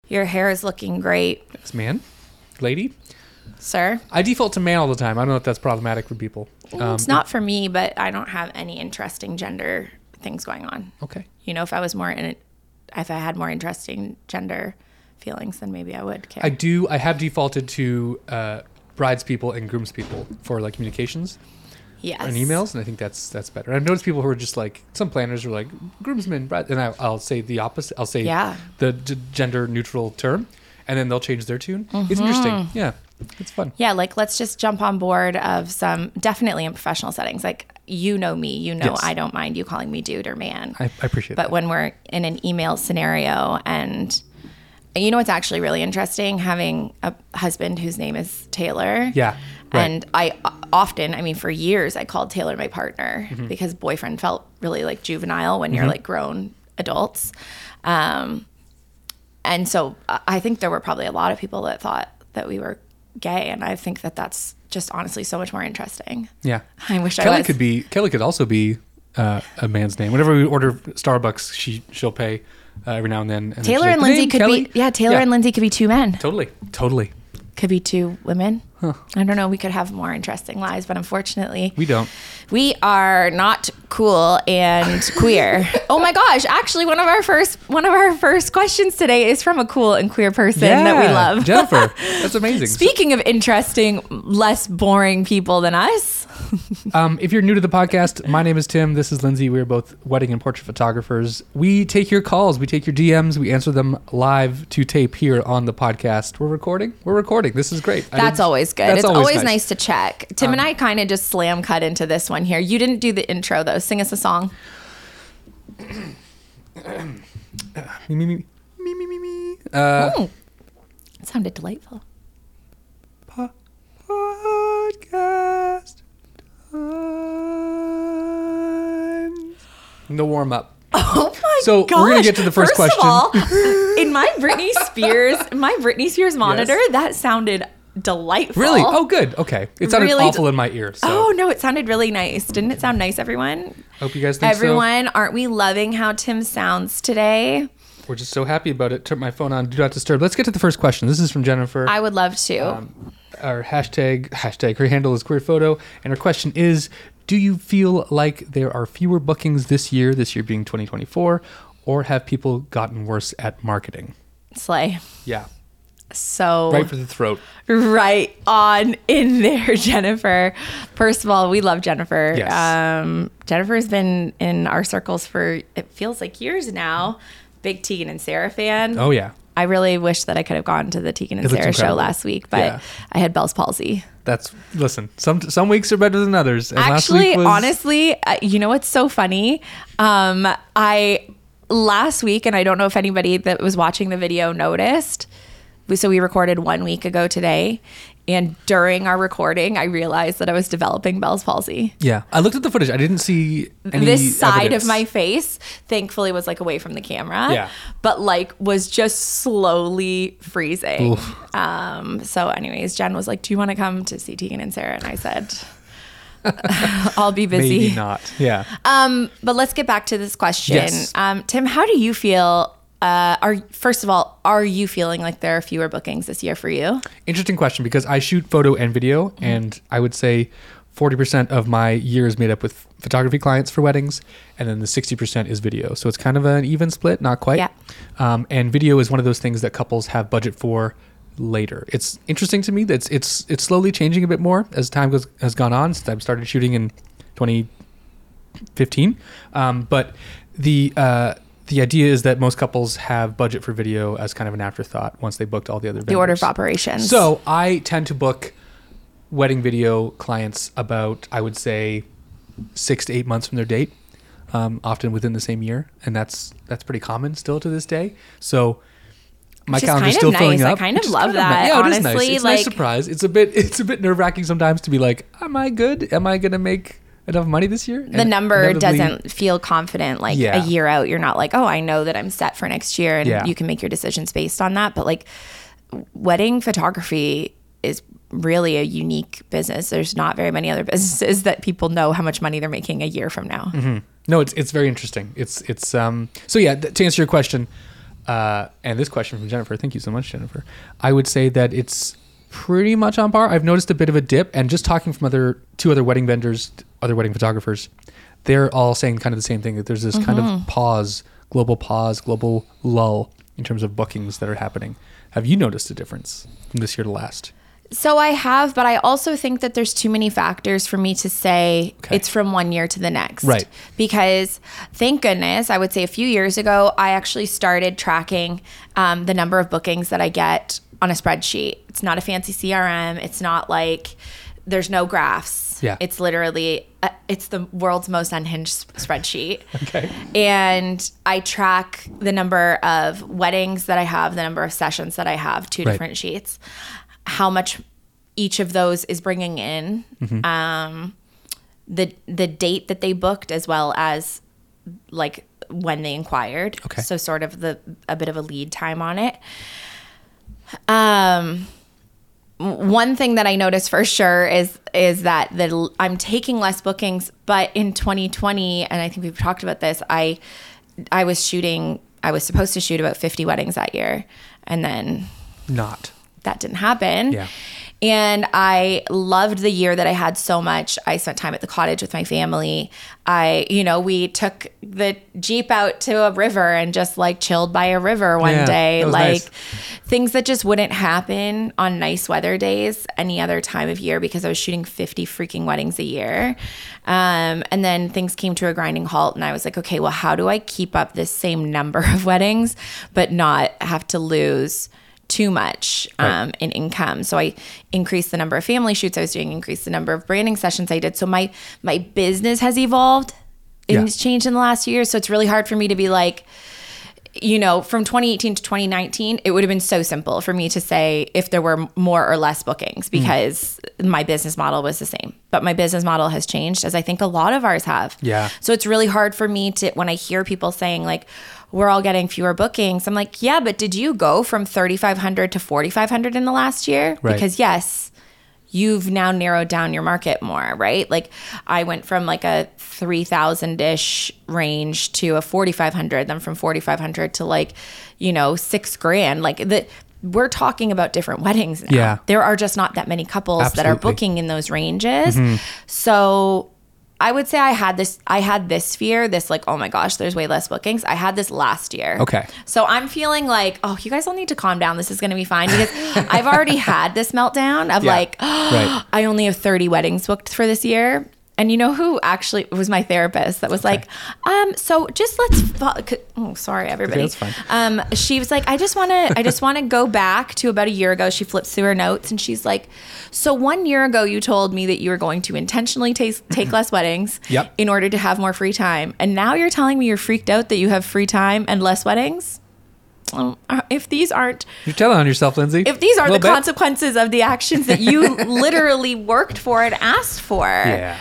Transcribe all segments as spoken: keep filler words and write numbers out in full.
Your hair is looking great. Thanks, man. Lady? Sir? I default to man all the time. I don't know if that's problematic for people. Um, It's not for me, but I don't have any interesting gender things going on. Okay. You know, if I was more in it, if I had more interesting gender feelings, then maybe I would care. I do. I have defaulted to uh, brides people and grooms people for like communications yes. and emails, and I think that's that's better. I've noticed people who are just like, some planners are like groomsmen, bride, and I, I'll say the opposite. I'll say Yeah. the d- gender neutral term, and then they'll change their tune. Mm-hmm. It's interesting. Yeah, it's fun. Yeah, like let's just jump on board of some, definitely in professional settings. Like, you know me, you know Yes. I don't mind you calling me dude or man. I, I appreciate But that. when we're in an email scenario, and you know what's actually really interesting? Having a husband whose name is Taylor. Yeah. Right. And I often, I mean, for years, I called Taylor my partner Mm-hmm. because boyfriend felt really like juvenile when you're like grown adults. Um, and so I I think there were probably a lot of people that thought that we were gay. And I think that that's just honestly so much more interesting. Yeah. I wish I Kelly was. could be. Kelly could also be uh, a man's name. Whenever we order Starbucks, she she'll pay uh, every now and then. And then she's Taylor like, and "The Lindsay name, could Kelly?" be, yeah, Taylor Yeah. and Lindsay could be two men. Totally. Totally. Could be two women. I don't know. We could have more interesting lives, but unfortunately, We don't. we are not cool and queer. Oh my gosh! Actually, one of our first one of our first questions today is from a cool and queer person that we love, Jennifer. That's amazing. Speaking of interesting, less boring people than us, Um, if you're new to the podcast, my name is Tim. This is Lindsay. We're both wedding and portrait photographers. We take your calls. We take your D Ms. We answer them live to tape here on the podcast. We're recording. We're recording. This is great. I that's didn't- always good. That's It's always always nice. nice. to check. Tim and I kind of just slam cut into this one here. You didn't do the intro though. Sing us a song. Me, me, me, me, me, me, me. Uh, Mm. It sounded delightful. po- podcast time. No warm up. Oh my So, gosh. we're gonna get to the first question. Of all, in my Britney Spears, my Britney Spears monitor, that sounded delightful. Really? Oh, good. Okay. It sounded Really awful d- in my ear. So Oh no, it sounded really nice. Didn't it sound nice, everyone? hope you guys think Everyone, aren't we loving how Tim sounds today? so. We're just so happy about it. Turn my phone on. Do not disturb. Let's get to the first question. This is from Jennifer. I would love to. Um, our hashtag hashtag her handle is queer photo, and her question is: do you feel like there are fewer bookings this year, this year being twenty twenty-four, or have people gotten worse at marketing? Slay. Yeah, So right for the throat. right on in there, Jennifer. First of all, we love Jennifer. Yes. Um, Jennifer's been in our circles for, it feels like years now. Big Tegan and Sarah fan. Oh yeah, I really wish that I could have gone to the Tegan and It looks Sarah show incredible. last week, but Yeah. I had Bell's palsy. that's listen. Some some weeks are better than others. And last Actually, week was, honestly, uh, you know what's so funny? Um, I last week, and I don't know if anybody that was watching the video noticed. we- So we recorded one week ago today, and during our recording, I realized that I was developing Bell's palsy. yeah, I looked at the footage. I didn't see any This side evidence. of my face, thankfully, was like away from the camera. Yeah. But like was just slowly freezing. Oof. Um, so anyways, Jen was like, do you want to come to see Tegan and Sarah? And I said, I'll be busy. Maybe not. Yeah. Um, but let's get back to this question. Yes. Um, Tim, how do you feel? Uh, are first of all, are you feeling like there are fewer bookings this year for you? Interesting question, because I shoot photo and video, Mm-hmm. and I would say forty percent of my year is made up with photography clients for weddings, and then the sixty percent is video. So it's kind of an even split, not quite. Yeah. Um, and video is one of those things that couples have budget for later. It's interesting to me that it's it's, it's slowly changing a bit more as time goes, has gone on since I started shooting in twenty fifteen. Um, but the uh, the idea is that most couples have budget for video as kind of an afterthought once they booked all the other vendors. The order of operations. So I tend to book wedding video clients about, I would say, six to eight months from their date, um, often within the same year, and that's that's pretty common still to this day. So my Which is calendar's kind of still filling nice. I up. kind of which is love kind of that, nice. Yeah, it is nice. honestly, It's a nice like- surprise. It's a bit it's a bit nerve wracking sometimes to be like, am I good? Am I gonna make enough money this year? the And number inevitably- doesn't feel confident like Yeah. a year out. You're not like, oh, I know that I'm set for next year, and Yeah. you can make your decisions based on that. But like wedding photography is really a unique business. There's not very many other businesses that people know how much money they're making a year from now. No, it's it's very interesting. It's it's um so yeah, th- to answer your question, Uh, and this question from Jennifer, thank you so much, Jennifer. I would say that it's pretty much on par. I've noticed a bit of a dip, and just talking from other two other wedding vendors, other wedding photographers, they're all saying kind of the same thing, that there's this mm-hmm. kind of pause, global pause, global lull in terms of bookings that are happening. Have you noticed a difference from this year to last? So I have, but I also think that there's too many factors for me to say okay. it's from one year to the next. Right. Because thank goodness, I would say a few years ago, I actually started tracking um, the number of bookings that I get on a spreadsheet. It's not a fancy C R M. It's not like there's no graphs. Yeah. It's literally, uh, it's the world's most unhinged spreadsheet. Okay. And I track the number of weddings that I have, the number of sessions that I have, two right. different sheets, how much each of those is bringing in, mm-hmm. um, the the date that they booked, as well as like when they inquired. Okay. So sort of the a bit of a lead time on it. Um. One thing that I noticed for sure is is that the I'm taking less bookings, but in twenty twenty, and I think we've talked about this, I I was shooting, I was supposed to shoot about fifty weddings that year, and then not that didn't happen. Yeah. And I loved the year that I had so much. I spent time at the cottage with my family. I, you know, we took the Jeep out to a river and just like chilled by a river one yeah, day. Like nice. Things that just wouldn't happen on nice weather days any other time of year, because I was shooting fifty freaking weddings a year. Um, and then things came to a grinding halt, and I was like, okay, well, how do I keep up this same number of weddings, but not have to lose too much um, right. in income? So I increased the number of family shoots I was doing, increased the number of branding sessions I did. So my my business has evolved and yeah. changed in the last year. So it's really hard for me to be like, you know, from twenty eighteen to twenty nineteen, it would have been so simple for me to say if there were more or less bookings, because mm. my business model was the same. But my business model has changed, as I think a lot of ours have. Yeah. So it's really hard for me to, when I hear people saying like, we're all getting fewer bookings, I'm like, yeah, but did you go from thirty-five hundred to forty-five hundred in the last year? Right. Because yes, you've now narrowed down your market more, right? Like I went from like a three thousand-ish range to a forty-five hundred, then from forty-five hundred to like, you know, six grand. Like the, we're talking about different weddings now. Yeah. There are just not that many couples Absolutely. that are booking in those ranges. Mm-hmm. So I would say I had this, I had this fear, this like, oh my gosh, there's way less bookings. I had this last year. Okay. So I'm feeling like, oh, you guys all need to calm down. This is going to be fine, because I've already had this meltdown of yeah. like, oh, right. I only have thirty weddings booked for this year. And you know who actually was my therapist that was okay. like, um, so just let's, fo- oh, sorry, everybody. Okay, that's fine. Um, she was like, I just want to, I just want to go back to about a year ago. She flips through her notes and she's like, so one year ago, you told me that you were going to intentionally take, take less weddings yep. in order to have more free time. And now you're telling me you're freaked out that you have free time and less weddings? Um, if these aren't, you're telling on yourself, Lindsay. If these aren't the bit. consequences of the actions that you literally worked for and asked for. Yeah.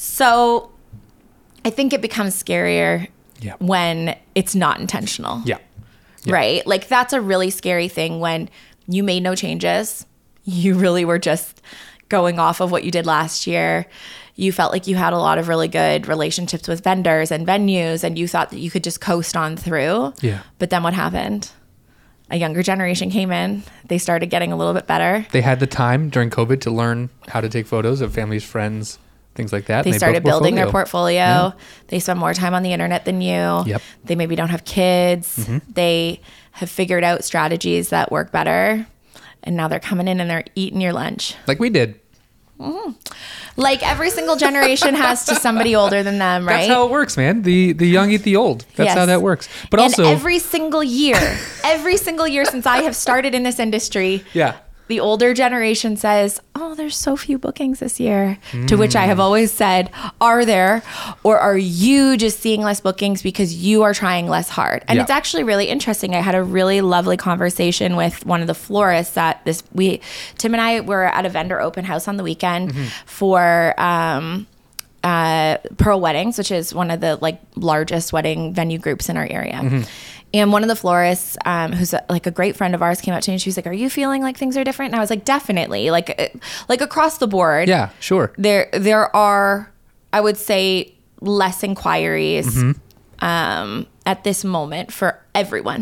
So I think it becomes scarier yeah. when it's not intentional. Yeah. yeah. Right? Like that's a really scary thing when you made no changes. You really were just going off of what you did last year. You felt like you had a lot of really good relationships with vendors and venues, and you thought that you could just coast on through. Yeah. But then what happened? A younger generation came in. They started getting a little bit better. They had the time during COVID to learn how to take photos of families, friends, things like that. They, they started building their portfolio. Yeah. They spend more time on the internet than you. Yep. They maybe don't have kids. Mm-hmm. They have figured out strategies that work better. And now they're coming in and they're eating your lunch. Like we did. Mm-hmm. Like every single generation has to somebody older than them, right? That's how it works, man. The the young eat the old. That's yes. how that works. But and also every single year, every single year since I have started in this industry, yeah. the older generation says, oh, there's so few bookings this year. Mm. To which I have always said, are there? Or are you just seeing less bookings because you are trying less hard? And yeah. it's actually really interesting. I had a really lovely conversation with one of the florists at this. We, Tim and I were at a vendor open house on the weekend mm-hmm. for um, uh, Pearl Weddings, which is one of the like largest wedding venue groups in our area. Mm-hmm. And one of the florists, um, who's a, like a great friend of ours, came up to me and she was like, are you feeling like things are different? And I was like, definitely. Like, like across the board. Yeah, sure. There, there are, I would say, less inquiries mm-hmm. um, at this moment for everyone.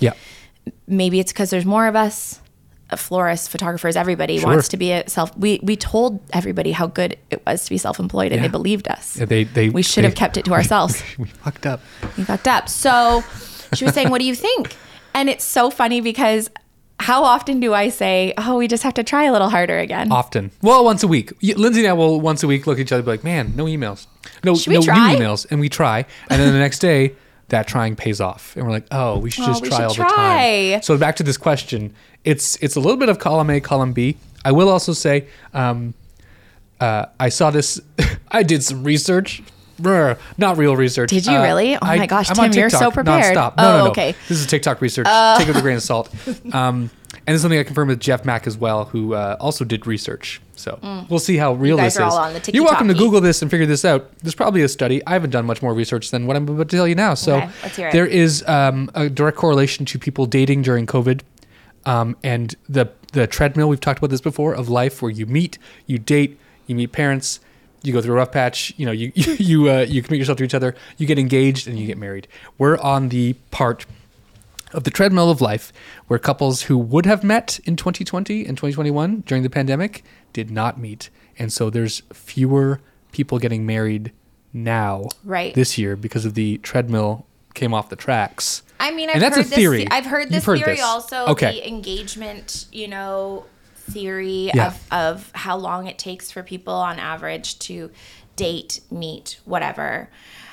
Yeah. Maybe it's because there's more of us, uh, florists, photographers, everybody Sure. wants to be a self. We we told everybody how good it was to be self-employed, and Yeah. they believed us. Yeah, they they we should they- have kept it to ourselves. We fucked up. We fucked up. So she was saying, what do you think? And it's so funny because how often do I say, oh, we just have to try a little harder again? Often. Well, once a week. Y- Lindsay and I will once a week look at each other and be like, man, no emails. No, Should we no try? new emails. And we try. And then the next day, that trying pays off. And we're like, oh, we should Oh, just we try should all try. the time. So back to this question. It's it's a little bit of column A, column B. I will also say, um, uh, I saw this. I did some research. Brr, not real research. Did you Uh, really? Oh I- my gosh, I'm on Tim, you're so TikTok prepared. nonstop. No, Oh, no, no. okay. This is TikTok research. Take it with a grain of salt. Um, and it's something I confirmed with Jeff Mack as well, who uh, also did research. So we'll see how real guys this are is. all on the You're welcome to TikTok-y. Google this and figure this out. There's probably a study. I haven't done much more research than what I'm about to tell you now. So Okay, let's hear it. there is um, a direct correlation to people dating during COVID, um, and the the treadmill. We've talked about this before of life, where you meet, you date, you meet parents. You go through a rough patch, you know, you you uh, you commit yourself to each other, you get engaged, and you get married. We're on the part of the treadmill of life where couples who would have met in twenty twenty and twenty twenty-one during the pandemic did not meet. And so there's fewer people getting married now Right. this year because of the treadmill came off the tracks. I mean, I've And that's a heard theory. this. I've heard this You've heard theory this. also. Okay. The engagement, you know, theory Yeah. of of how long it takes for people on average to date, meet, whatever.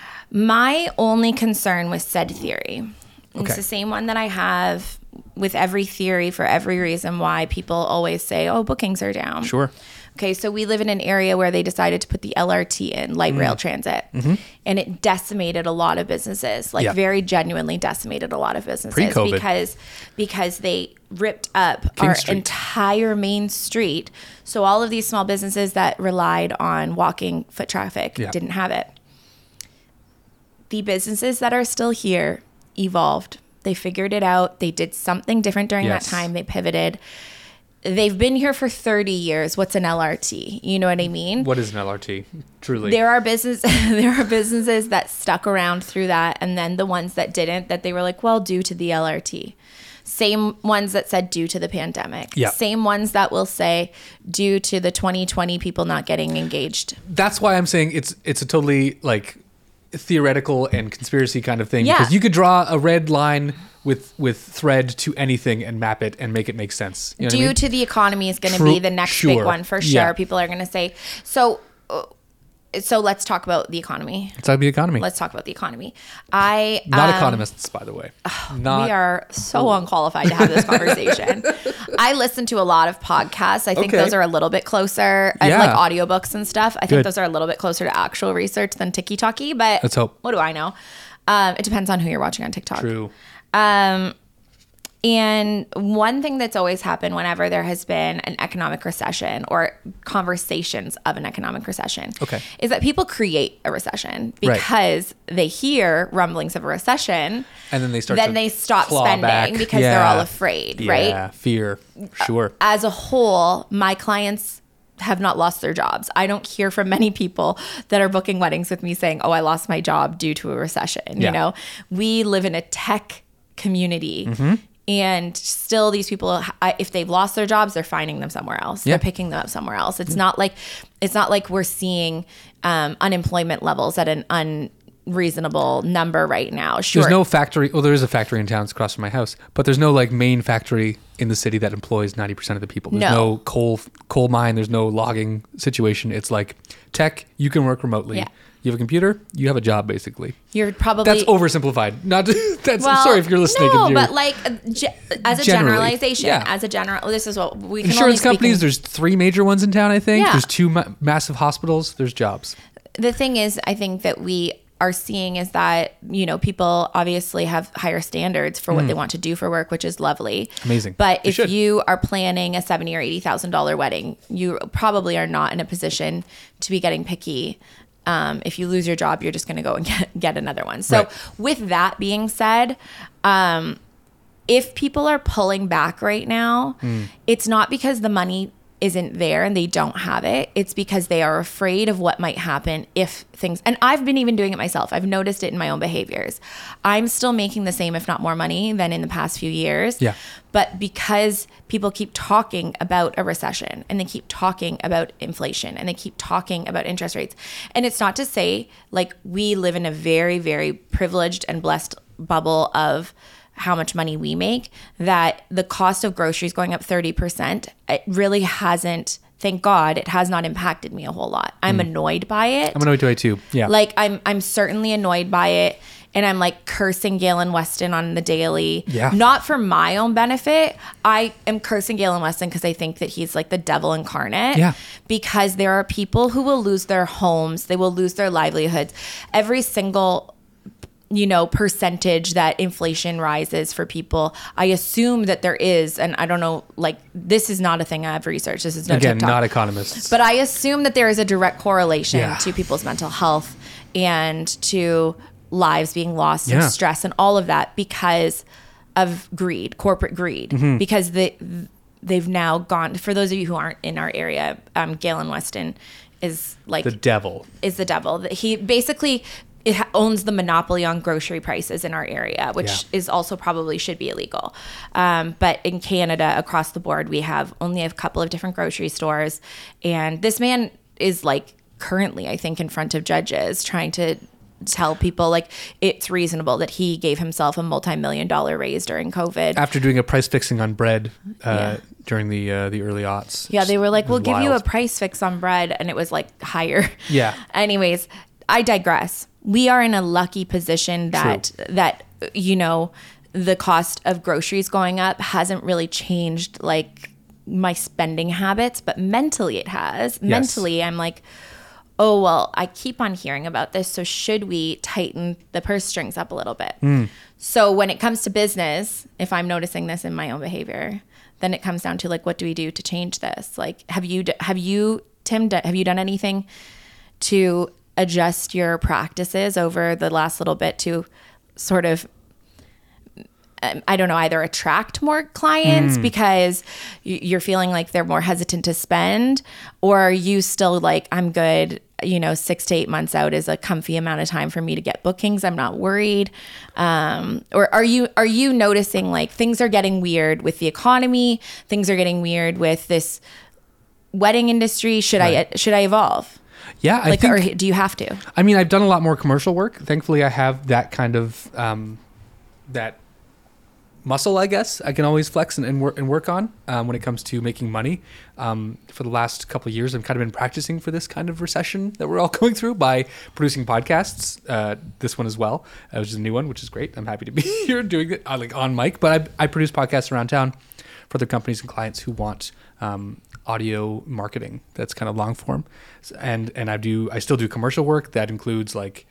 My only concern with said theory, and Okay. it's the same one that I have with every theory for every reason why people always say, "Oh, bookings are down." Sure. Okay, so we live in an area where they decided to put the L R T in, light rail transit, and it decimated a lot of businesses, like Mm-hmm. Yeah. very genuinely decimated a lot of businesses Pre-COVID. because because they ripped up King our Street. entire main street. So all of these small businesses that relied on walking foot traffic Yeah. didn't have it. The businesses that are still here evolved. They figured it out. They did something different during Yes. that time. They pivoted. They've been here for thirty years. What's an L R T? You know what I mean? What is an L R T? Truly. There are business there are businesses that stuck around through that, and then the ones that didn't, that they were like, well, due to the L R T. Same ones that said due to the pandemic. Yeah. Same ones that will say due to the twenty twenty people not getting engaged. That's why I'm saying it's it's a totally like theoretical and conspiracy kind of thing, Yeah. because you could draw a red line with with thread to anything and map it and make it make sense. You know what I Due mean? to the economy is going to True- be the next sure. big one for sure. Yeah. People are going to say so. Uh, so let's talk about the economy. It's like the economy. Let's talk about the economy. I Not um, economists, by the way. Not we are so unqualified to have this conversation. I listen to a lot of podcasts. I think Okay. those are a little bit closer, and Yeah. like audiobooks and stuff. I think Good. those are a little bit closer to actual research than TikTok-y, but Let's hope. what do I know? Um, it depends on who you're watching on TikTok. True. Um, and one thing that's always happened whenever there has been an economic recession or conversations of an economic recession Okay. is that people create a recession Right. because they hear rumblings of a recession. And then they start Then to they stop claw spending back. because they're Yeah. all afraid, Yeah, right? fear. Sure. As a whole, my clients have not lost their jobs. I don't hear from many people that are booking weddings with me saying, "Oh, I lost my job due to a recession." Yeah. You know, we live in a tech community. Mm-hmm. And still, these people, I- if they've lost their jobs, they're finding them somewhere else. Yeah. They're picking them up somewhere else. It's not like it's not like we're seeing um, unemployment levels at an unreasonable number right now. Sure, There's no factory. Well, there is a factory in town it's across from my house, but there's no like main factory in the city that employs ninety percent of the people. There's No. no, coal coal mine. There's no logging situation. It's like tech. You can work remotely. Yeah. You have a computer. You have a job, basically. you're probably That's oversimplified. Not. That's. Well, I'm sorry if you're listening. No, and you're, but like uh, ge- as a Generally, generalization, yeah. as a general, this is what we can only insurance speak in- companies. There's three major ones in town. I think. Yeah. There's two ma- massive hospitals. There's jobs. The thing is, I think that we are seeing is that, you know, people obviously have higher standards for what they want to do for work, which is lovely. Mm. Amazing. But They if should. you are planning a seventy or eighty thousand dollar wedding, you probably are not in a position to be getting picky. Um, if you lose your job, you're just going to go and get, get another one. So Right. with that being said, um, if people are pulling back right now, Mm. it's not because the money isn't there and they don't have it, it's because they are afraid of what might happen if things, and I've been even doing it myself. I've noticed it in my own behaviors. I'm still making the same, if not more money than in the past few years. Yeah. But because people keep talking about a recession and they keep talking about inflation and they keep talking about interest rates. And it's not to say like we live in a very, very privileged and blessed bubble of how much money we make, that the cost of groceries going up thirty percent, it really hasn't, thank God, it has not impacted me a whole lot. I'm mm. annoyed by it. I'm annoyed by it too. Yeah. Like I'm I'm certainly annoyed by it. And I'm like cursing Galen Weston on the daily. Yeah. Not for my own benefit. I am cursing Galen Weston because I think that he's like the devil incarnate. Yeah. Because there are people who will lose their homes. They will lose their livelihoods. Every single, you know, percentage that inflation rises for people, I assume that there is, and I don't know, like, this is not a thing I've researched. This is no Again, TikTok. not economists. But I assume that there is a direct correlation Yeah. to people's mental health and to lives being lost Yeah. and stress and all of that because of greed, corporate greed, Mm-hmm. because they, they've now gone, for those of you who aren't in our area, um, Galen Weston is like, The devil. is the devil. He basically it ha- owns the monopoly on grocery prices in our area, which Yeah. is also probably should be illegal. Um, but in Canada, across the board, we have only a couple of different grocery stores. And this man is like currently, I think, in front of judges trying to tell people like it's reasonable that he gave himself a multi-million dollar raise during COVID. After doing a price fixing on bread uh, Yeah. during the uh, the early aughts. Yeah, they were like, It we'll was give you a wild. price fix on bread. And it was like higher. Yeah. Anyways, I digress. We are in a lucky position that, True. that, you know, the cost of groceries going up hasn't really changed like my spending habits, but mentally it has. Yes. Mentally, I'm like, oh, well, I keep on hearing about this. So should we tighten the purse strings up a little bit? Mm. So when it comes to business, if I'm noticing this in my own behavior, then it comes down to like, what do we do to change this? Like, have you, have you, Tim, have you done anything to adjust your practices over the last little bit to sort of, um, I don't know, either attract more clients Mm. because y- you're feeling like they're more hesitant to spend, or are you still like, I'm good, you know, six to eight months out is a comfy amount of time for me to get bookings. I'm not worried. Um, or are you, are you noticing like things are getting weird with the economy? Things are getting weird with this wedding industry. Should Right. I, should I evolve? Yeah, I Like, think. or do you have to? I mean, I've done a lot more commercial work. Thankfully, I have that kind of um, that muscle, I guess. I can always flex and, and work and work on um, when it comes to making money. Um, for the last couple of years, I've kind of been practicing for this kind of recession that we're all going through by producing podcasts. Uh, this one as well, uh, which is a new one, which is great. I'm happy to be here doing it uh, like on mic. But I, I produce podcasts around town for other companies and clients who want um, audio marketing that's kind of long form, and and I do I still do commercial work that includes like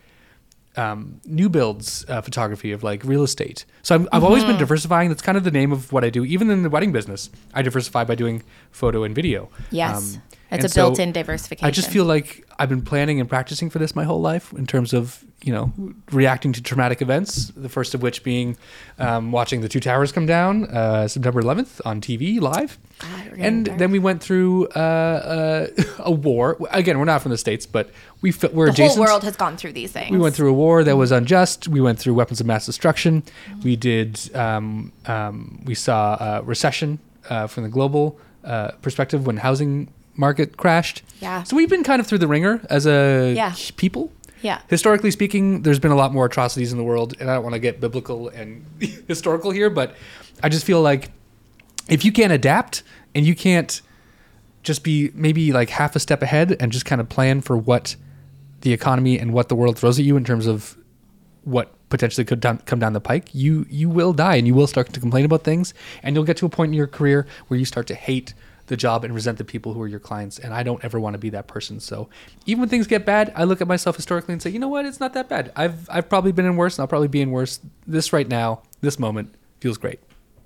um, new builds uh, photography of like real estate. So I'm, I've mm-hmm. always been diversifying. That's kind of the name of what I do. Even in the wedding business, I diversify by doing photo and video. Yes, um, it's a so built-in diversification. I just feel like I've been planning and practicing for this my whole life in terms of, you know, reacting to traumatic events. The first of which being um, watching the Two Towers come down uh, September eleventh on T V live. God, And dark. then we went through uh, uh, a war. Again, we're not from the States, but we f- we're the adjacent. whole world has gone through these things. We went through a war that was unjust. We went through weapons of mass destruction. We did. Um, um, we saw a recession uh, from the global uh, perspective when housing market crashed. Yeah. So we've been kind of through the ringer as a Yeah. people. Yeah. Historically speaking, there's been a lot more atrocities in the world, and I don't want to get biblical and historical here, but I just feel like if you can't adapt and you can't just be maybe like half a step ahead and just kind of plan for what the economy and what the world throws at you in terms of what potentially could down, come down the pike, you you will die and you will start to complain about things, and you'll get to a point in your career where you start to hate the job and resent the people who are your clients. And I don't ever want to be that person. So even when things get bad, I look at myself historically and say, you know what, it's not that bad. I've I've probably been in worse, and I'll probably be in worse. This right now, this moment feels great.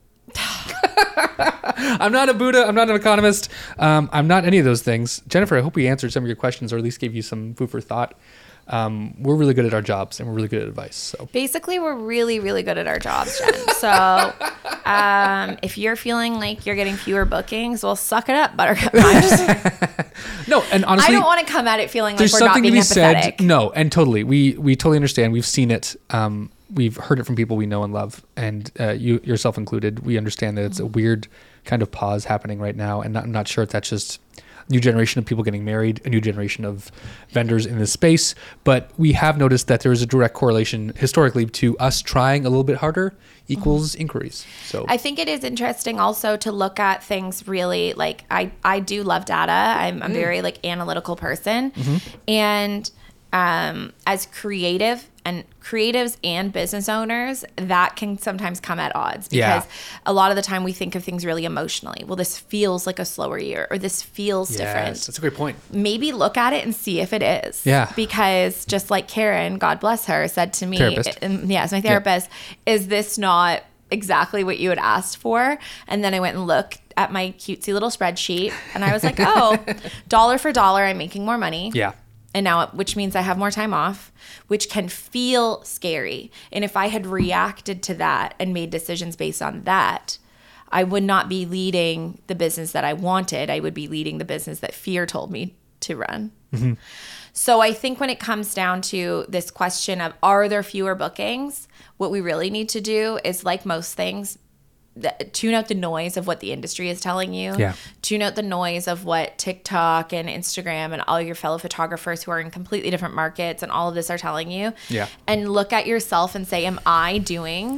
I'm not a Buddha. I'm not an economist. Um, I'm not any of those things. Jennifer, I hope we answered some of your questions, or at least gave you some food for thought. um, we're really good at our jobs and we're really good at advice. So basically, we're really, really good at our jobs, Jen. So um, if you're feeling like you're getting fewer bookings, well, suck it up, Buttercup. No, I'm just- no, and honestly, I don't want to come at it feeling like there's we're not something to being be empathetic. said. No, and totally, we we totally understand. We've seen it. Um, we've heard it from people we know and love, and uh, you yourself included. We understand that it's a weird kind of pause happening right now, and not, I'm not sure if that's just new generation of people getting married, a new generation of vendors in this space. But we have noticed that there is a direct correlation historically to us trying a little bit harder equals mm-hmm. inquiries. So I think it is interesting also to look at things really like I, I do love data. I'm a mm. very like analytical person. Mm-hmm. And um, as creative and creatives and business owners, that can sometimes come at odds because yeah. a lot of the time we think of things really emotionally. Well, this feels like a slower year or this feels yes, different. That's a great point. Maybe look at it and see if it is. Yeah. Because just like Karen, God bless her, said to me, therapist. And, yes, my therapist, yeah. is this not exactly what you had asked for? And then I went and looked at my cutesy little spreadsheet and I was like, oh, dollar for dollar, I'm making more money. Yeah. And now, which means I have more time off, which can feel scary. And if I had reacted to that and made decisions based on that, I would not be leading the business that I wanted. I would be leading the business that fear told me to run. Mm-hmm. So I think when it comes down to this question of, are there fewer bookings? What we really need to do is, like most things, The, tune out the noise of what the industry is telling you. Yeah. Tune out the noise of what TikTok and Instagram and all your fellow photographers who are in completely different markets and all of this are telling you. Yeah. And look at yourself and say, am I doing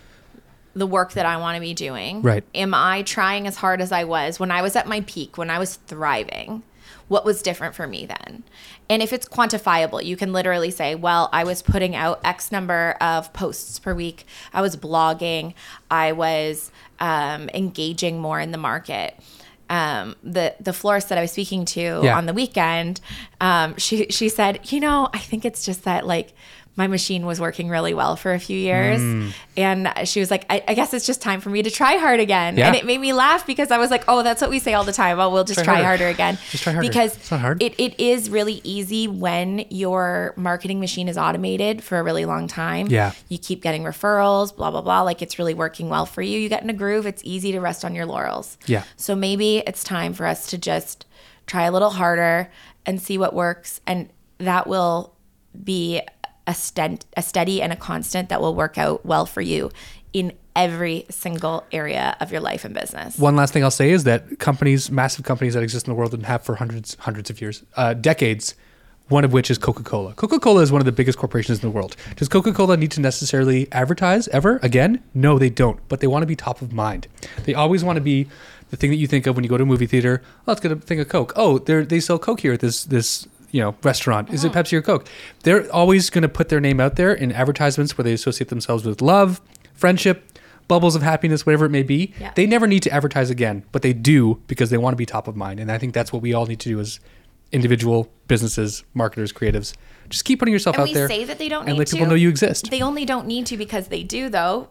the work that I want to be doing? Right. Am I trying as hard as I was when I was at my peak, when I was thriving? What was different for me then? And if it's quantifiable, you can literally say, well, I was putting out X number of posts per week. I was blogging. I was um, engaging more in the market. Um, the the florist that I was speaking to yeah. on the weekend, um, she she said, you know, I think it's just that like my machine was working really well for a few years. Mm. And she was like, I, I guess it's just time for me to try hard again. Yeah. And it made me laugh because I was like, oh, that's what we say all the time. Oh, we'll just try, try harder. harder again. Just try harder. Because it's not hard. It, it is really easy when your marketing machine is automated for a really long time. Yeah. You keep getting referrals, blah, blah, blah. Like it's really working well for you. You get in a groove. It's easy to rest on your laurels. Yeah. So maybe it's time for us to just try a little harder and see what works. And that will be a, stent, a steady and a constant that will work out well for you in every single area of your life and business. One last thing I'll say is that companies, massive companies that exist in the world and have for hundreds, hundreds of years, uh, decades, one of which is Coca-Cola. Coca-Cola is one of the biggest corporations in the world. Does Coca-Cola need to necessarily advertise ever again? No, they don't, but they want to be top of mind. They always want to be the thing that you think of when you go to a movie theater. Oh, let's get a thing of Coke. Oh, they they sell Coke here at this this you know restaurant. Is it Pepsi or Coke? They're always going to put their name out there in advertisements where they associate themselves with love, friendship, bubbles of happiness, whatever it may be. Yeah. They never need to advertise again, but they do because they want to be top of mind. And I think that's what we all need to do as individual businesses, marketers, creatives. Just keep putting yourself and out we there say that they don't and need let to. people know you exist. They only don't need to because they do, though.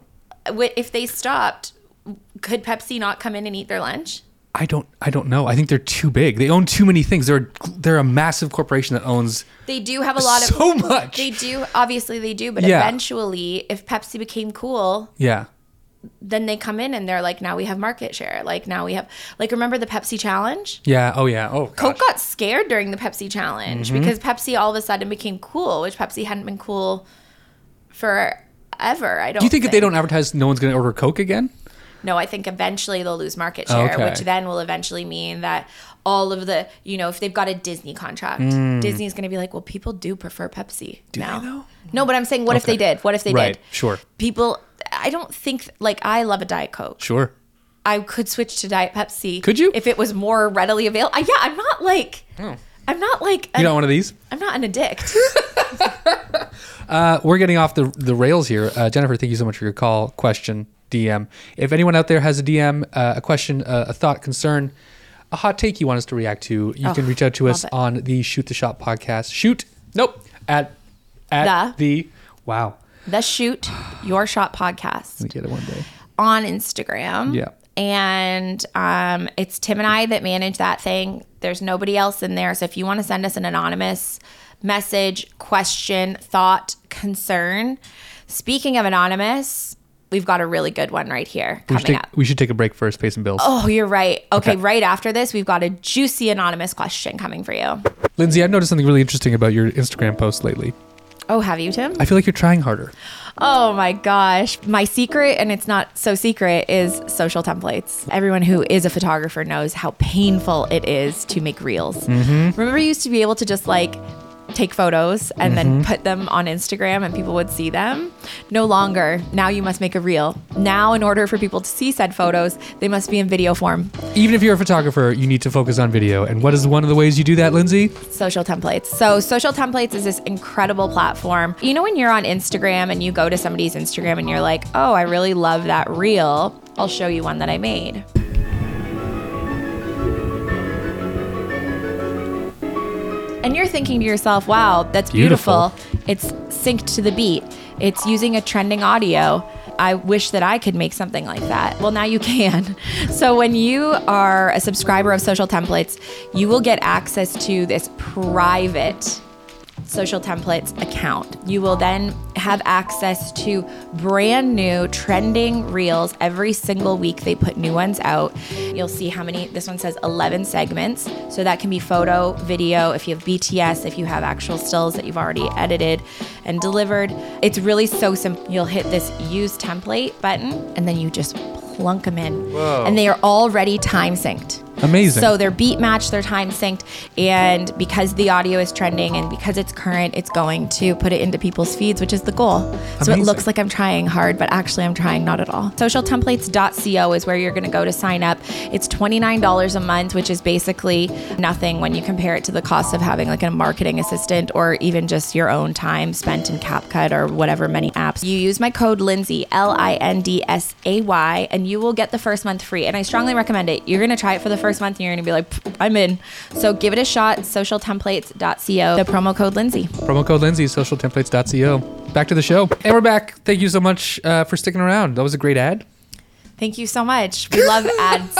If they stopped, could Pepsi not come in and eat their lunch? I don't I don't know. I think they're too big. They own too many things. They're they're a massive corporation that owns They do have a lot of so much. They do, obviously they do, but Yeah. eventually if Pepsi became cool, Yeah. then they come in and they're like, now we have market share. Like now we have, like, remember the Pepsi challenge? Yeah. Oh yeah. Oh gosh. Coke got scared during the Pepsi challenge Mm-hmm. because Pepsi all of a sudden became cool, which Pepsi hadn't been cool forever. I don't Do you think, if they don't advertise, no one's going to order Coke again? No, I think eventually they'll lose market Oh, share, okay. which then will eventually mean that all of the, you know, if they've got a Disney contract, Mm. Disney's going to be like, well, people do prefer Pepsi Do now. they though? No, but I'm saying, what if Okay. they did? What if they Right. did? Sure. People, I don't think, like, I love a Diet Coke. Sure. I could switch to Diet Pepsi. Could you? If it was more readily available. I, yeah, I'm not like, Oh. I'm not like, You an, got one of these? I'm not an addict. Uh, we're getting off the the rails here. Uh, Jennifer, thank you so much for your call, question, D M. If anyone out there has a D M, uh, a question, uh, a thought, concern, a hot take you want us to react to, you Oh, can reach out to us love it. on the Shoot the Shop podcast. Shoot. Nope. At at The. the. Wow. The Shoot Your Shot podcast We get it one day. on Instagram. Yeah. And um, it's Tim and I that manage that thing. There's nobody else in there. So if you want to send us an anonymous message, question, thought, concern. Speaking of anonymous, we've got a really good one right here we coming should take, up. We should take a break first, pay some bills. Oh, you're right. Okay, Okay. right after this, we've got a juicy anonymous question coming for you. Lindsay, I've noticed something really interesting about your Instagram posts lately. Oh, have you, Tim? I feel like you're trying harder. Oh my gosh. My secret, and it's not so secret, is social templates. Everyone who is a photographer knows how painful it is to make reels. Mm-hmm. Remember, you used to be able to just like take photos and Mm-hmm. then put them on Instagram and people would see them? No longer. Now you must make a reel. Now, in order for people to see said photos, they must be in video form. Even if you're a photographer, you need to focus on video. And what is one of the ways you do that, Lindsay? Social templates. So social templates is this incredible platform. You know, when you're on Instagram and you go to somebody's Instagram and you're like, oh, I really love that reel. I'll show you one that I made. And you're thinking to yourself, wow, that's beautiful. beautiful. It's synced to the beat. It's using a trending audio. I wish that I could make something like that. Well, now you can. So when you are a subscriber of Social Templates, you will get access to this private Social Templates account. You will then have access to brand new trending reels every single week. They put new ones out. You'll see how many, this one says eleven segments. So that can be photo, video, if you have B T S, if you have actual stills that you've already edited and delivered. It's really so simple. You'll hit this use template button and then you just plunk them in. Whoa. And they are already time synced. Amazing. So they're beat matched, they're time synced, and because the audio is trending and because it's current, it's going to put it into people's feeds, which is the goal. So Amazing. it looks like I'm trying hard, but actually I'm trying not at all. social templates dot co is where you're going to go to sign up. It's twenty-nine dollars a month, which is basically nothing when you compare it to the cost of having like a marketing assistant or even just your own time spent in CapCut or whatever many apps. You use my code Lindsay, L I N D S A Y, and you will get the first month free. And I strongly recommend it. You're going to try it for the first month and you're going to be like, I'm in. So give it a shot. social templates dot co. The promo code Lindsay. Promo code Lindsay, social templates dot co. Back to the show. And we're back. Thank you so much uh, for sticking around. That was a great ad. Thank you so much. We love ads.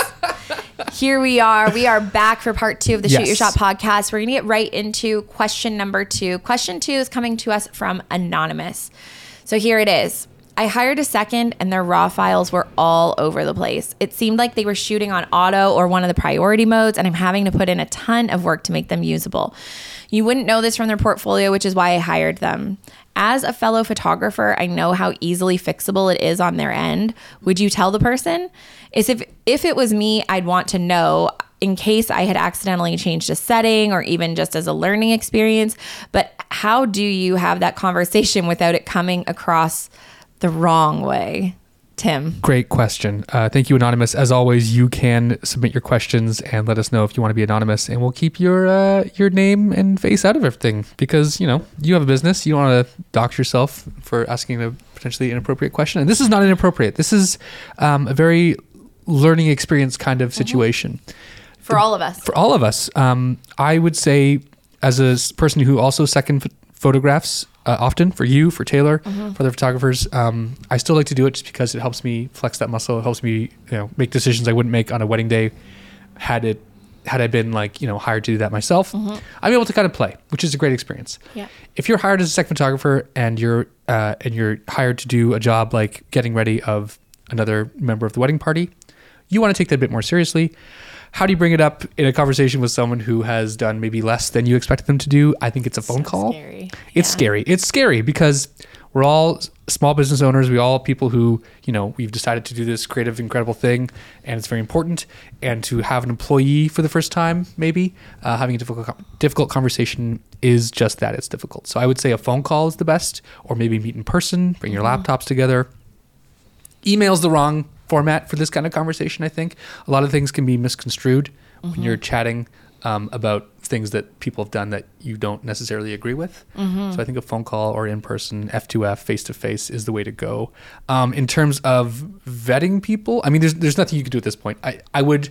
Here we are. We are back for part two of the Yes. Shoot Your Shot podcast. We're going to get right into question number two. Question two is coming to us from Anonymous. So here it is. I hired a second and their raw files were all over the place. It seemed like they were shooting on auto or one of the priority modes, and I'm having to put in a ton of work to make them usable. You wouldn't know this from their portfolio, which is why I hired them. As a fellow photographer, I know how easily fixable it is on their end. Would you tell the person? Is if if it was me, I'd want to know in case I had accidentally changed a setting or even just as a learning experience. But how do you have that conversation without it coming across the wrong way? Tim. Great question. Uh, thank you, Anonymous. As always, you can submit your questions and let us know if you want to be anonymous, and we'll keep your uh, your name and face out of everything because, you know, you have a business. You don't want to dox yourself for asking a potentially inappropriate question. And this is not inappropriate. This is um, a very learning experience kind of situation. Mm-hmm. For all of us. For all of us. Um, I would say, as a s- person who also second ph- photographs uh, often, for you, for Taylor, Mm-hmm. for other photographers, um, I still like to do it just because it helps me flex that muscle. It helps me, you know, make decisions I wouldn't make on a wedding day had it had I been like, you know, hired to do that myself. Mm-hmm. I'm able to kind of play, which is a great experience. Yeah. If you're hired as a second photographer and you're uh, and you're hired to do a job like getting ready of another member of the wedding party, you want to take that a bit more seriously. How do you bring it up in a conversation with someone who has done maybe less than you expected them to do? I think it's a phone So call. scary. It's Yeah. scary. It's scary because we're all s- small business owners. We all people who, you know, we've decided to do this creative, incredible thing, and it's very important. And to have an employee for the first time, maybe uh, having a difficult, co- difficult conversation is just that. It's difficult. So I would say a phone call is the best, or maybe meet in person, bring your Mm-hmm. laptops together. Email's the wrong format for this kind of conversation, I think. A lot of things can be misconstrued Mm-hmm. when you're chatting um, about things that people have done that you don't necessarily agree with. Mm-hmm. So I think a phone call or in person, F two F, face to face is the way to go. Um, in terms of vetting people, I mean, there's there's nothing you can do at this point. I, I would,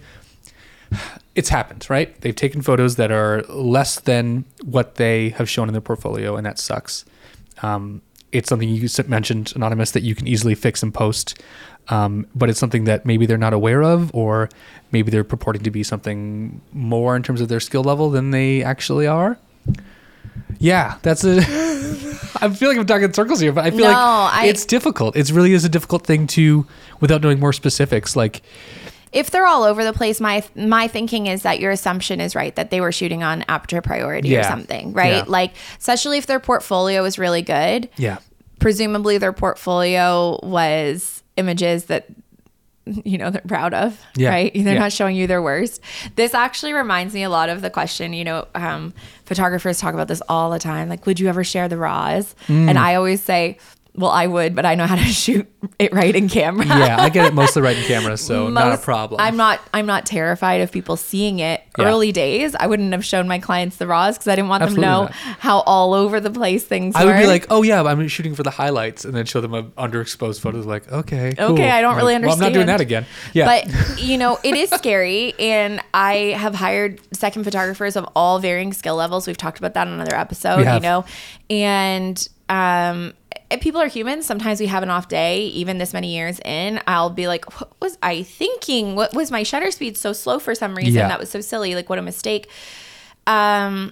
it's happened, right? They've taken photos that are less than what they have shown in their portfolio, and that sucks. Um, it's something you s- mentioned, Anonymous, that you can easily fix and post. Um, but it's something that maybe they're not aware of, or maybe they're purporting to be something more in terms of their skill level than they actually are. Yeah, that's a. I feel like I'm talking in circles here, but I feel No, like I- it's difficult. It's really is a difficult thing to, without knowing more specifics. Like, If they're all over the place, my my thinking is that your assumption is right, that they were shooting on Aperture Priority or Yeah. something, right? Yeah. Like, especially if their portfolio is really good. yeah, Presumably their portfolio was images that, you know, they're proud of, Yeah. right? They're Yeah. not showing you their worst. This actually reminds me a lot of the question, you know, um, photographers talk about this all the time. Like, would you ever share the raws? Mm. And I always say, well, I would, but I know how to shoot it right in camera. yeah, I get it mostly right in camera, so not a Most- problem. I'm not. I'm not terrified of people seeing it. Yeah. Early days, I wouldn't have shown my clients the raws because I didn't want Absolutely them to know not. how all over the place things I were. would be like, oh yeah, I'm shooting for the highlights, and then show them an underexposed photos. Like, okay, cool. Okay, I don't Like, really Well, I'm not doing understand. that again. Yeah, But you know, it is scary, and I have hired second photographers of all varying skill levels. We've talked about that on another episode, We you have. know, and um, people are human. Sometimes we have an off day. Even this many years in, I'll be like, "What was I thinking? What was my shutter speed so slow for some reason? Yeah. That was so silly. Like, what a mistake." Um,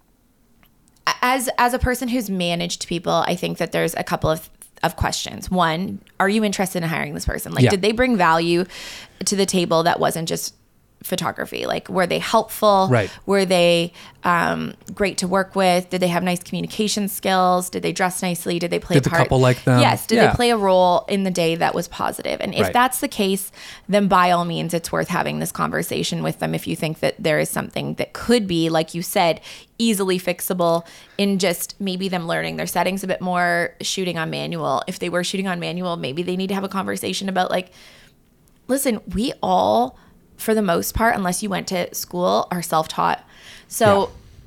as as a person who's managed people, I think that there's a couple of of questions. One, are you interested in hiring this person? Like, Yeah. did they bring value to the table that wasn't just photography? Like, were they helpful? Right. Were they um, great to work with? Did they have nice communication skills? Did they dress nicely? Did they play Did a the part? couple like them? Yes. Did Yeah. they play a role in the day that was positive? And if Right. that's the case, then by all means, it's worth having this conversation with them if you think that there is something that could be, like you said, easily fixable in just maybe them learning their settings a bit more, shooting on manual. If they were shooting on manual, maybe they need to have a conversation about, like, listen, we all, for the most part, unless you went to school, are self-taught. So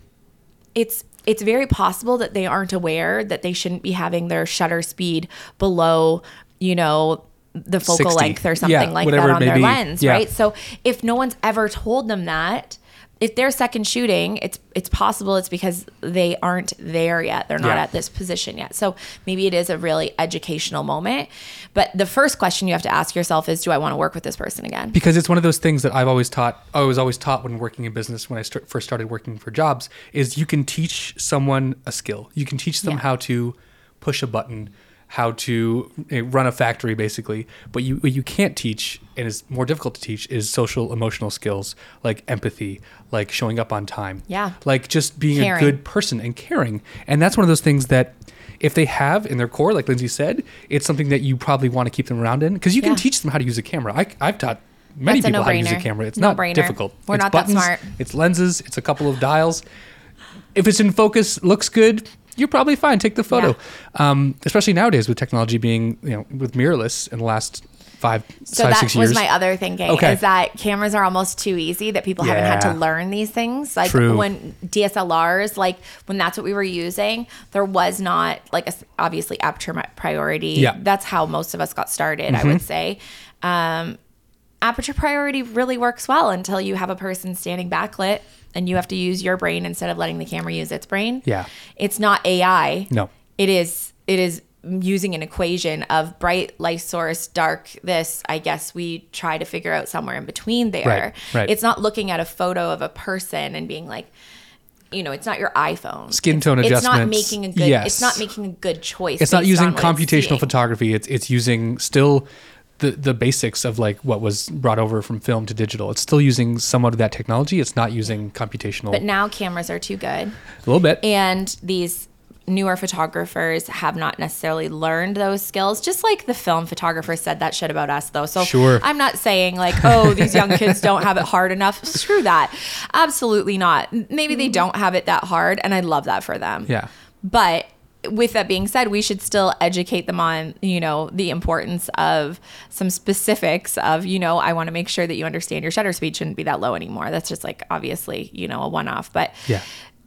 it's it's very possible that they aren't aware that they shouldn't be having their shutter speed below, you know, the focal sixty. length or something Yeah, like whatever that it on may their be. lens, Yeah. right? So if no one's ever told them that, if they're second shooting, it's it's possible it's because they aren't there yet. They're not Yeah. at this position yet. So maybe it is a really educational moment. But the first question you have to ask yourself is, do I want to work with this person again? because it's one of those things that I've always taught. I was always taught when working in business when I st- first started working for jobs is you can teach someone a skill. You can teach them Yeah. how to push a button, how to uh, run a factory, basically. But you what you can't teach, and is more difficult to teach, is social emotional skills like empathy, like showing up on time, Yeah. like just being Caring. a good person and caring. And that's one of those things that if they have in their core, like Lindsay said, it's something that you probably want to keep them around in because you can Yeah. teach them how to use a camera. I, I've taught many That's a people how to use a no-brainer. camera. It's not No-brainer. difficult. We're it's not that buttons, smart. It's lenses. It's a couple of dials. If it's in focus, looks good, you're probably fine. Take the photo. Um, especially nowadays with technology being, you know, with mirrorless in the last five, So five that six was years. my other thinking, Okay. is that cameras are almost too easy, that people haven't had Yeah. to learn these things. Like True. when D S L Rs, like when that's what we were using, there was not like a, obviously aperture mi- priority. Yeah. Mm-hmm. That's how most of us got started, I would say. Um, aperture priority really works well until you have a person standing backlit and you have to use your brain instead of letting the camera use its brain. Yeah. It's not A I. No. It is it is using an equation of bright light source, dark this. I guess we try to figure out somewhere in between there. Right, right. It's not looking at a photo of a person and being like, you know, it's not your iPhone. Skin tone it's, adjustments. It's not making a good Yes. it's not making a good choice. It's not based using on what it's computational seeing. photography. It's it's using still the the basics of like what was brought over from film to digital. It's still using somewhat of that technology. It's not using computational. But now cameras are too good. a little bit. And these newer photographers have not necessarily learned those skills, just like the film photographer said that shit about us, though. So Sure. I'm not saying like, oh, these young kids don't have it hard enough. Screw that. Absolutely not. Maybe they don't have it that hard, and I love that for them. Yeah. But with that being said, we should still educate them on, you know, the importance of some specifics of, you know, I want to make sure that you understand your shutter speed shouldn't be that low anymore. That's just like obviously, you know, a one-off. But Yeah.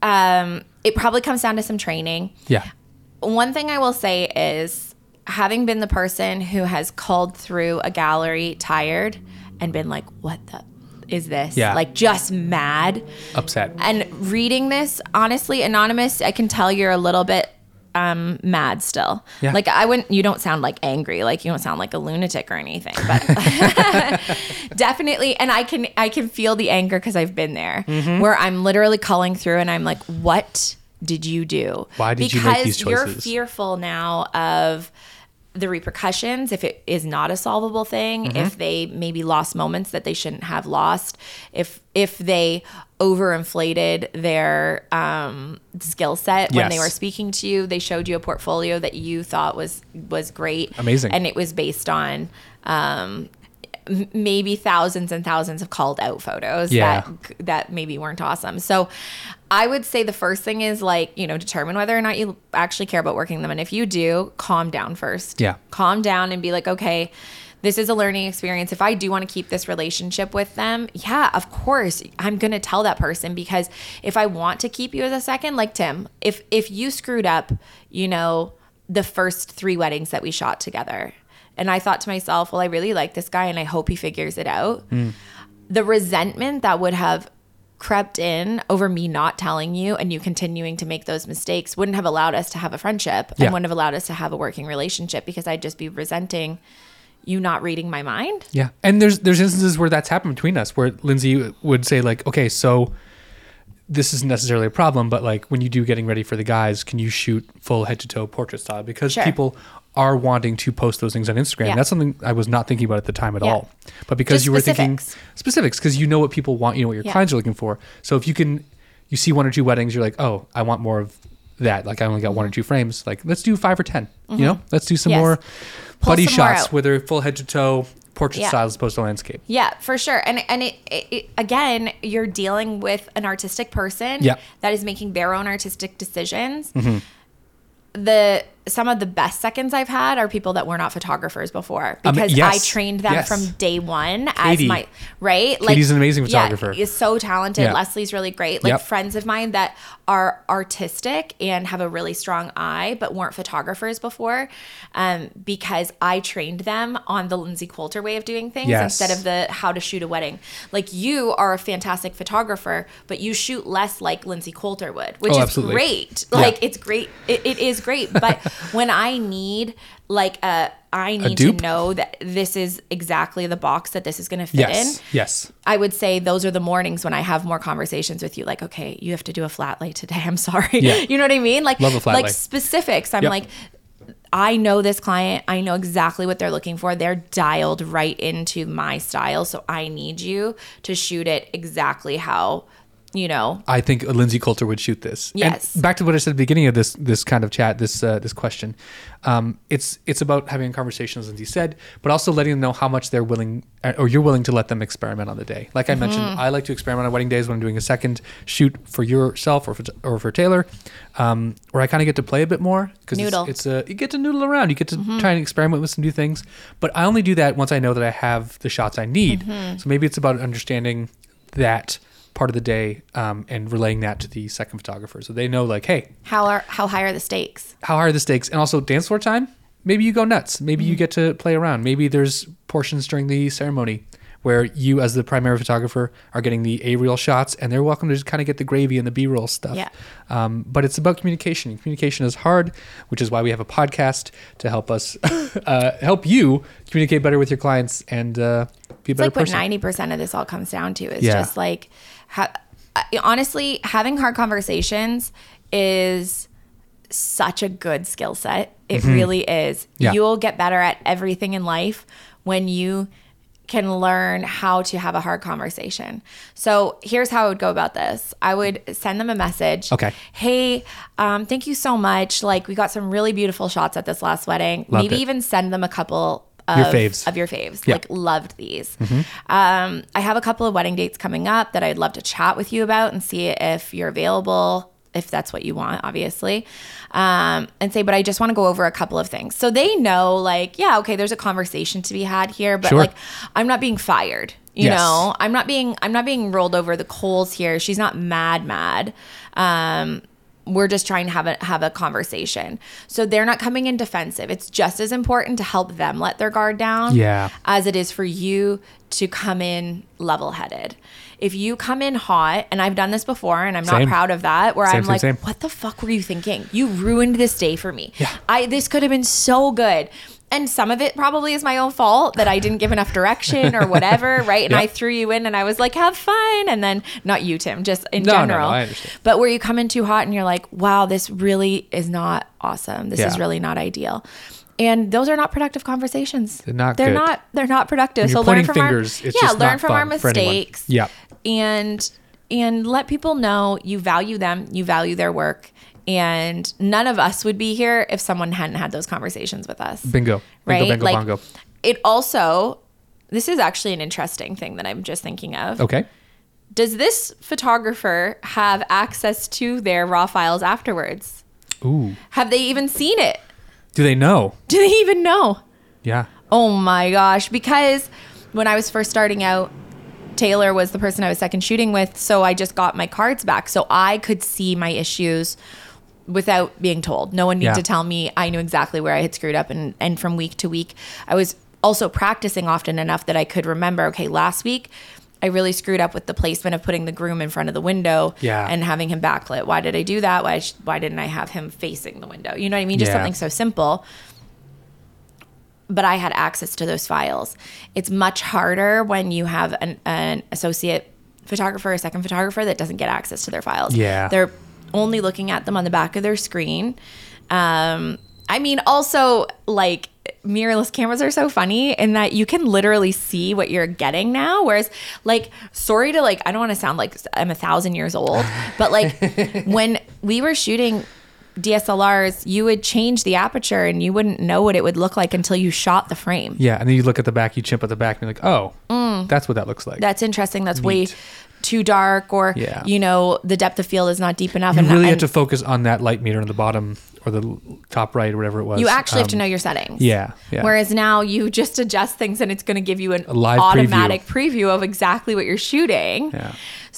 um, it probably comes down to some training. Yeah. One thing I will say is, having been the person who has culled through a gallery tired and been like, what the is this? Yeah. Like just mad. Upset. And reading this, honestly, Anonymous, I can tell you're a little bit um mad still. Yeah. Like I wouldn't you don't sound like angry, like you don't sound like a lunatic or anything, but definitely. And I can I can feel the anger because I've been there, Mm-hmm. where I'm literally culling through and I'm like, what did you do? Why did because you make these Because you're choices? fearful now of the repercussions if it is not a solvable thing, Mm-hmm. if they maybe lost moments that they shouldn't have lost, if if they overinflated their um, skill set when Yes. they were speaking to you, they showed you a portfolio that you thought was was great, Amazing. and it was based on um, m- maybe thousands and thousands of called out photos Yeah. that that maybe weren't awesome. So I would say the first thing is like, you know, determine whether or not you actually care about working them. And if you do, calm down first. Yeah. Calm down and be like, okay, this is a learning experience. If I do want to keep this relationship with them, yeah, of course, I'm going to tell that person, because if I want to keep you as a second, like Tim, if if you screwed up, you know, the first three weddings that we shot together, and I thought to myself, well, I really like this guy and I hope he figures it out. Mm. The resentment that would have crept in over me not telling you and you continuing to make those mistakes wouldn't have allowed us to have a friendship Yeah. and wouldn't have allowed us to have a working relationship, because I'd just be resenting you not reading my mind. Yeah. And there's there's instances where that's happened between us, where Lindsay would say like, okay, so this isn't necessarily a problem, but like when you do getting ready for the guys, can you shoot full head to toe portrait style? Because Sure. people are wanting to post those things on Instagram. Yeah. That's something I was not thinking about at the time at Yeah. all. But because Just you were specifics. thinking specifics, because you know what people want, you know what your Yeah. clients are looking for. So if you can, you see one or two weddings, you're like, oh, I want more of that. Like I only got one or two frames. Like let's do five or ten. You know, let's do some Mm-hmm. Yes. more Pull buddy some more shots out. where they're full head to toe portrait Yeah. style as opposed to landscape. Yeah, for sure. And and it, it, it again, you're dealing with an artistic person Yeah. that is making their own artistic decisions. Mm-hmm. The some of the best seconds I've had are people that were not photographers before, Um, because yes. I trained them Yes. from day one Katie. as my right. Katie's an amazing photographer. Yeah, is so talented. Yeah. Leslie's really great. Like Yep. friends of mine that are artistic and have a really strong eye, but weren't photographers before, um, because I trained them on the Lindsay Coulter way of doing things Yes. instead of the how to shoot a wedding. Like you are a fantastic photographer, but you shoot less like Lindsay Coulter would, which Oh, is absolutely. great. Yeah. Like it's great. It, it is great. But when I need like a, I need to dupe? know that this is exactly the box that this is going to fit Yes. in. Yes. I would say those are the mornings when I have more conversations with you. Like, okay, you have to do a flat lay today. I'm sorry. Yeah. You know what I mean? Like, Love a flat like lay. specifics. I'm Yep. like, I know this client. I know exactly what they're looking for. They're dialed right into my style. So I need you to shoot it exactly how, you know. I think Lindsay Coulter would shoot this. Yes. And back to what I said at the beginning of this this kind of chat, this uh, this question. Um, it's it's about having a conversation, as Lindsay said, but also letting them know how much they're willing, or you're willing to let them experiment on the day. Like I Mm-hmm. mentioned, I like to experiment on wedding days when I'm doing a second shoot for yourself or for, or for Taylor, um, where I kind of get to play a bit more because Noodle. it's, it's a you get to noodle around, you get to try and experiment with some new things. But I only do that once I know that I have the shots I need. So maybe it's about understanding that part of the day um, and relaying that to the second photographer so they know like, hey, How are how high are the stakes? how high are the stakes? And also dance floor time, maybe you go nuts, maybe you get to play around, maybe there's portions during the ceremony where you as the primary photographer are getting the A-reel shots and they're welcome to just kind of get the gravy and the B-roll stuff. Yeah. Um, but it's about communication. Communication is hard, which is why we have a podcast to help us uh, help you communicate better with your clients and uh, be a It's better like what person. ninety percent of this all comes down to is Yeah. just like, ha- uh, honestly, having hard conversations is such a good skill set. It really is. Mm-hmm. Yeah. You'll get better at everything in life when you can learn how to have a hard conversation. So here's how I would go about this. I would send them a message. Okay. Hey, um, thank you so much. Like we got some really beautiful shots at this last wedding. Loved Maybe it. even send them a couple of Your faves. of your faves. Yeah. Like loved these. Um, I have a couple of wedding dates coming up that I'd love to chat with you about and see if you're available, if that's what you want, obviously. Um, and say, but I just want to go over a couple of things. So they know like, yeah, okay, there's a conversation to be had here, but Sure. like I'm not being fired. You Yes. know, I'm not being I'm not being rolled over the coals here. She's not mad mad. Um we're just trying to have a have a conversation. So they're not coming in defensive. It's just as important to help them let their guard down Yeah. as it is for you to come in level-headed. If you come in hot, and I've done this before and I'm not Same. proud of that, where Same, I'm same, like, same. what the fuck were you thinking? You ruined this day for me. Yeah. I this could have been so good. And some of it probably is my own fault that I didn't give enough direction or whatever, right? And Yeah. I threw you in and I was like, have fun. in, and then not you, Tim, just in No, no, no, general. I understand. But where you come in too hot and you're like, wow, this really is not awesome. This Yeah. is really not ideal. And those are not productive conversations. They're not They're good. not. They're not productive. When you're so learn pointing from fingers, our it's yeah, just learn not from our fun for anyone. mistakes. Yeah. And and let people know you value them, you value their work, and none of us would be here if someone hadn't had those conversations with us. Bingo. Right? Bingo, bingo, like bongo. it also. This is actually an interesting thing that I'm just thinking of. Okay. Does this photographer have access to their raw files afterwards? Ooh. Have they even seen it? Do they know? Do they even know? Yeah. Oh my gosh. Because when I was first starting out, Taylor was the person I was second shooting with. So I just got my cards back. So I could see my issues without being told. No one needed Yeah. to tell me. I knew exactly where I had screwed up. And, and from week to week, I was also practicing often enough that I could remember, okay, last week I really screwed up with the placement of putting the groom in front of the window Yeah. and having him backlit. Why did I do that? Why, sh- why didn't I have him facing the window? You know what I mean? Just Yeah. something so simple. But I had access to those files. It's much harder when you have an, an associate photographer, a second photographer that doesn't get access to their files. Yeah. They're only looking at them on the back of their screen. Um, I mean, also, like, mirrorless cameras are so funny in that you can literally see what you're getting now. Whereas, like, sorry to, like, I don't want to sound like I'm a thousand years old, but, like, when we were shooting D S L Rs, you would change the aperture and you wouldn't know what it would look like until you shot the frame. Yeah. And then you look at the back, you chimp at the back, and you're like, oh, that's what that looks like. That's interesting. That's way Neat. too dark, or, Yeah. you know, the depth of field is not deep enough. You and really and have to focus on that light meter on the bottom or the l- top right or whatever it was. You actually have to Um, know your settings. Yeah. Yeah. Whereas now you just adjust things and it's going to give you an A live automatic preview. of exactly what you're shooting. Yeah.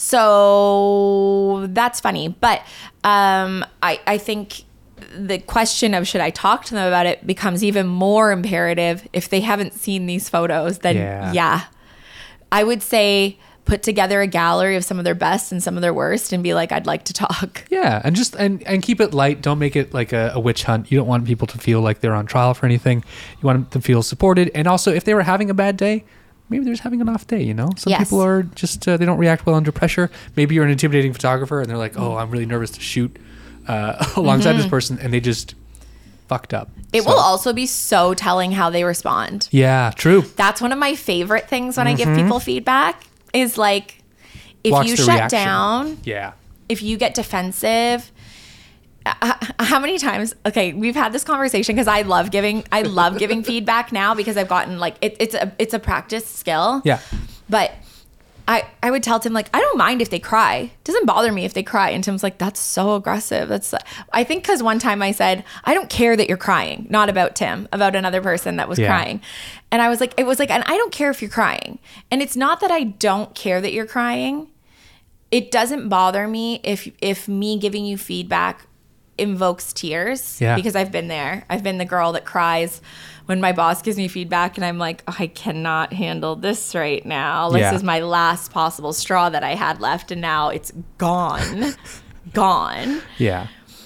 So that's funny. But um, I, I think the question of should I talk to them about it becomes even more imperative if they haven't seen these photos. Then Yeah. yeah, I would say put together a gallery of some of their best and some of their worst and be like, I'd like to talk. Yeah, and just and, and keep it light. Don't make it like a, a witch hunt. You don't want people to feel like they're on trial for anything. You want them to feel supported. And also, if they were having a bad day, maybe they're just having an off day. You know, some Yes. people are just uh, they don't react well under pressure. Maybe you're an intimidating photographer, and they're like, "Oh, I'm really nervous to shoot uh, alongside this person," and they just fucked up. Mm-hmm. It So- will also be so telling how they respond. Yeah, true. That's one of my favorite things when I give people feedback is like, if Watch you the shut reaction. down, Yeah. if you get defensive, uh, how many times, okay, we've had this conversation because I love giving, I love giving feedback now because I've gotten like, it, it's a, it's a practice skill. Yeah. But I, I would tell Tim, like, I don't mind if they cry. It doesn't bother me if they cry. And Tim's like, that's so aggressive. That's, I think because one time I said, I don't care that you're crying. Not about Tim, about another person that was Yeah. crying. And I was like, it was like, and I don't care if you're crying. And it's not that I don't care that you're crying. It doesn't bother me if, if me giving you feedback invokes tears. Yeah. Because I've been there. I've been the girl that cries when my boss gives me feedback and I'm like, oh, I cannot handle this right now. This Yeah. is my last possible straw that I had left and now it's gone. Gone. Yeah.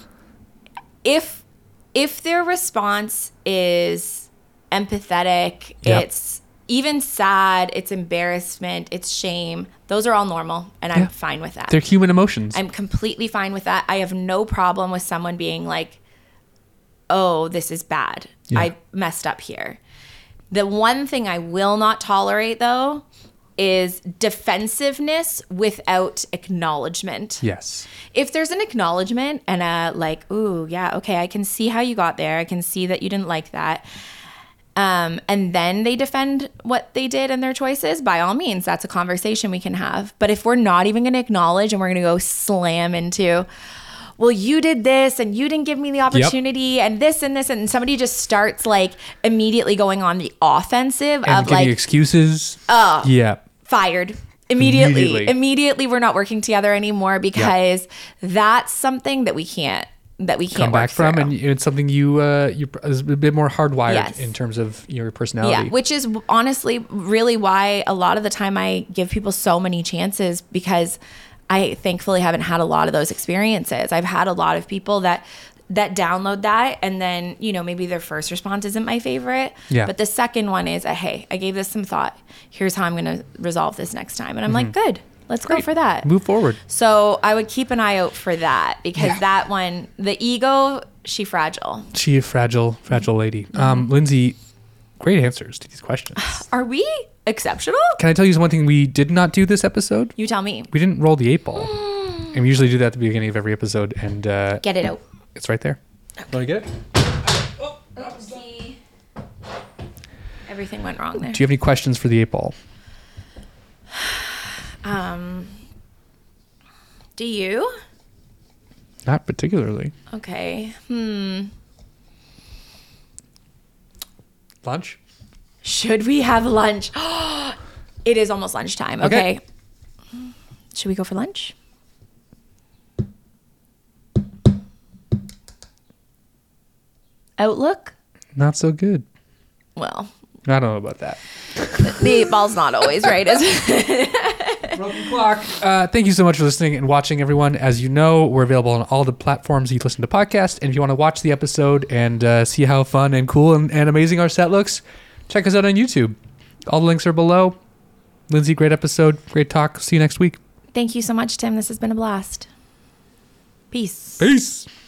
If if their response is empathetic, Yep. it's even sad, it's embarrassment, it's shame, those are all normal and I'm Yeah. fine with that. They're human emotions. I'm completely fine with that. I have no problem with someone being like, oh, this is bad. Yeah. I messed up here. The one thing I will not tolerate, though, is defensiveness without acknowledgement. yes. If there's an acknowledgement and a like, ooh, yeah, okay, I can see how you got there. I can see that you didn't like that. Um, and then they defend what they did and their choices, by all means, that's a conversation we can have. But if we're not even going to acknowledge and we're going to go slam into, well, you did this and you didn't give me the opportunity and this and this, and somebody just starts like immediately going on the offensive And of giving like, excuses. Oh. Yeah. fired. Immediately. Immediately. Immediately, we're not working together anymore because that's something that we can't that we can't Come back work from, through. and it's something you uh you is a bit more hardwired Yes. in terms of your personality. Yeah, which is honestly really why a lot of the time I give people so many chances, because I thankfully haven't had a lot of those experiences. I've had a lot of people that that download that and then, you know, maybe their first response isn't my favorite. Yeah. But the second one is, a, hey, I gave this some thought. Here's how I'm going to resolve this next time. And I'm like, Mm-hmm. good. Let's Great. go for that. Move forward. So I would keep an eye out for that because Yeah. that one, the ego, she fragile. She a fragile, fragile lady. Mm-hmm. Um, Lindsay, great answers to these questions. Are we exceptional? Can I tell you one thing we did not do this episode? You tell me. We didn't roll the eight ball. And we usually do that at the beginning of every episode. And uh, Get it out. it's right there. Want to get it? Oopsie. Everything went wrong there. Do you have any questions for the eight ball? Um, do you? Not particularly. Okay. Hmm. Lunch? Should we have lunch? It is almost lunchtime. Okay. Okay. Should we go for lunch? Outlook? Not so good. Well, I don't know about that. the eight ball's not always right, is it? Broken clock. Uh, thank you so much for listening and watching, everyone. As you know, we're available on all the platforms you listen to podcasts. And if you want to watch the episode and uh, see how fun and cool and, and amazing our set looks, check us out on YouTube. All the links are below. Lindsay, great episode. Great talk. See you next week. Thank you so much, Tim. This has been a blast. Peace. Peace.